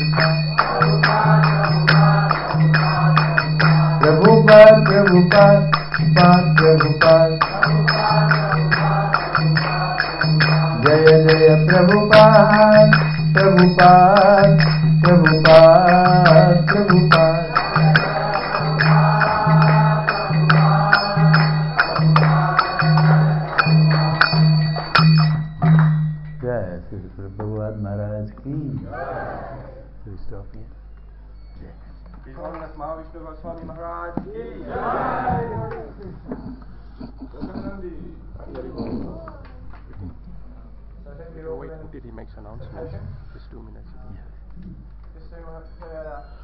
Prabhupada, Prabhupada, Prabhupada, Jaya Jaya Prabhupada, Prabhupada, Prabhupada, Prabhupada. Jai Sri Prabhupada Maharaj ki. So we stop here. Jai. His Holiness Mahavishnu Goswami Maharaj ki. Wait, did he make an announcement? Just 2 minutes. Just so you have to